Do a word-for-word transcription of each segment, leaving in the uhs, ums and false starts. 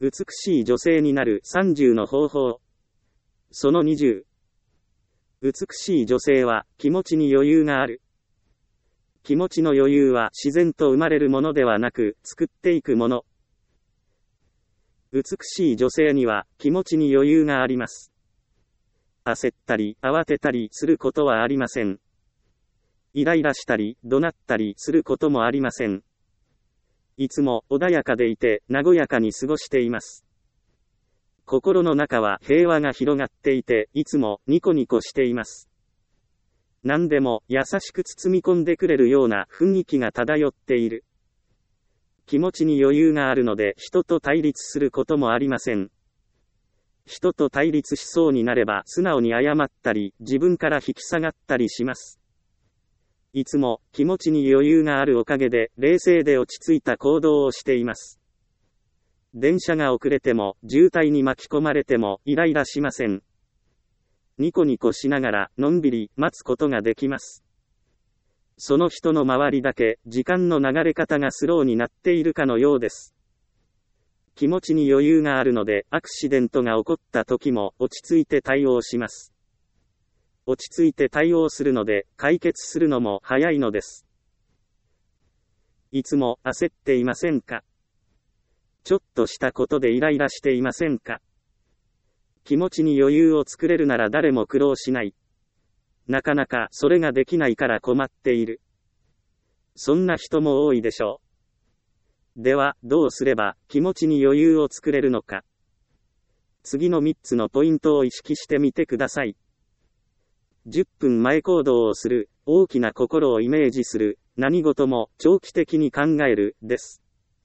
美しい女性になるさんじゅうの方法。そのにじゅう。美しい女性は気持ちに余裕がある。気持ちの余裕は自然と生まれるものではなく、作っていくもの。美しい女性には気持ちに余裕があります。焦ったり、慌てたりすることはありません。イライラしたり、怒鳴ったりすることもありません。いつも穏やかでいて、和やかに過ごしています。心の中は平和が広がっていて、いつもニコニコしています。何でも優しく包み込んでくれるような雰囲気が漂っている。気持ちに余裕があるので人と対立することもありません。人と対立しそうになれば素直に謝ったり、自分から引き下がったりします。いつも気持ちに余裕があるおかげで冷静で落ち着いた行動をしています。電車が遅れても渋滞に巻き込まれてもイライラしません。ニコニコしながらのんびり待つことができます。その人の周りだけ時間の流れ方がスローになっているかのようです。気持ちに余裕があるのでアクシデントが起こった時も落ち着いて対応します。落ち着いて対応するので解決するのも早いのです。いつも焦っていませんか？ちょっとしたことでイライラしていませんか？気持ちに余裕を作れるなら誰も苦労しない。なかなかそれができないから困っている。そんな人も多いでしょう。では、どうすれば気持ちに余裕を作れるのか。次のみっつのポイントを意識してみてください。じゅっぷんまえ行動をする、大きな心をイメージする、何事も長期的に考える、です。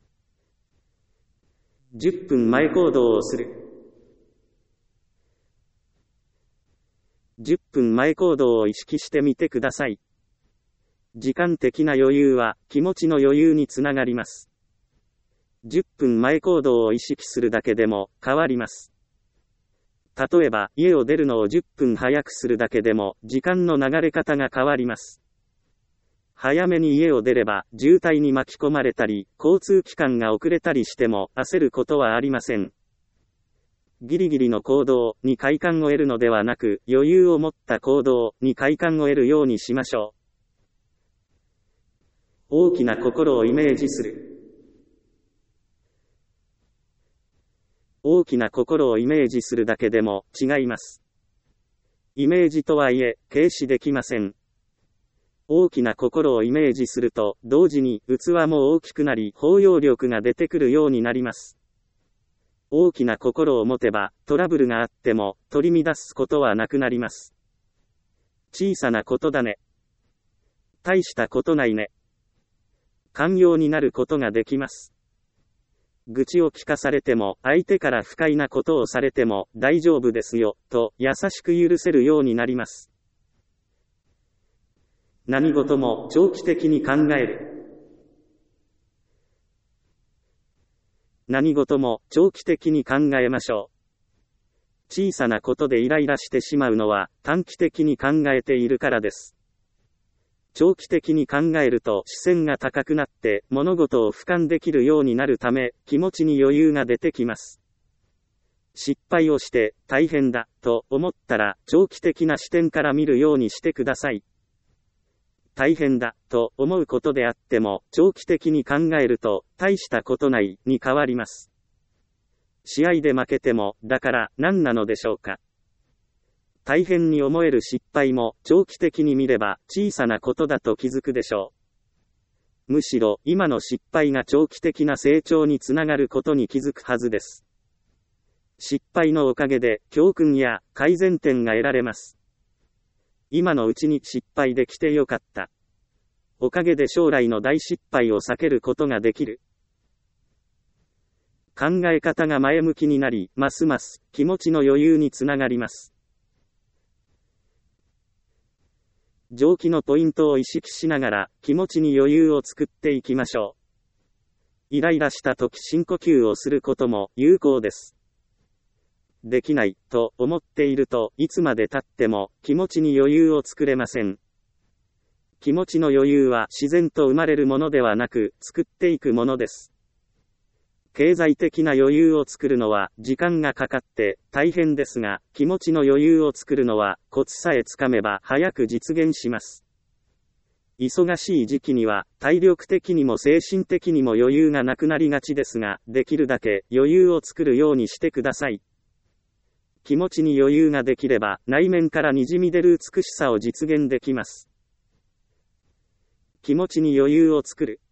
じゅっぷんまえ行動をする。じゅっぷんまえ行動を意識してみてください。時間的な余裕は気持ちの余裕につながります。じゅっぷんまえ行動を意識するだけでも変わります。例えば、家を出るのをじゅっぷん早くするだけでも時間の流れ方が変わります。早めに家を出れば渋滞に巻き込まれたり、交通機関が遅れたりしても焦ることはありません。ギリギリの行動に快感を得るのではなく、余裕を持った行動に快感を得るようにしましょう。大きな心をイメージする。大きな心をイメージするだけでも違います。イメージとはいえ、軽視できません。大きな心をイメージすると、同時に器も大きくなり、包容力が出てくるようになります。大きな心を持てば、トラブルがあっても、取り乱すことはなくなります。小さなことだね。大したことないね。寛容になることができます。愚痴を聞かされても、相手から不快なことをされても、大丈夫ですよ、と優しく許せるようになります。何事も長期的に考える。何事も長期的に考えましょう。小さなことでイライラしてしまうのは短期的に考えているからです。長期的に考えると視線が高くなって物事を俯瞰できるようになるため気持ちに余裕が出てきます。失敗をして大変だと思ったら長期的な視点から見るようにしてください。大変だと思うことであっても長期的に考えると大したことないに変わります。試合で負けてもだから何なのでしょうか。大変に思える失敗も長期的に見れば小さなことだと気づくでしょう。むしろ今の失敗が長期的な成長につながることに気づくはずです。失敗のおかげで教訓や改善点が得られます。今のうちに失敗できてよかった。おかげで将来の大失敗を避けることができる。考え方が前向きになり、ますます気持ちの余裕につながります。上記のポイントを意識しながら気持ちに余裕を作っていきましょう。イライラした時深呼吸をすることも有効です。できないと思っているといつまで経っても気持ちに余裕を作れません。気持ちの余裕は自然と生まれるものではなく作っていくものです。 経済的な余裕を作るのは時間がかかって大変ですが、気持ちの余裕を作るのはコツさえつかめば早く実現します。忙しい時期には体力的にも精神的にも余裕がなくなりがちですが、できるだけ余裕を作るようにしてください。気持ちに余裕ができれば内面からにじみ出る美しさを実現できます。気持ちに余裕を作る。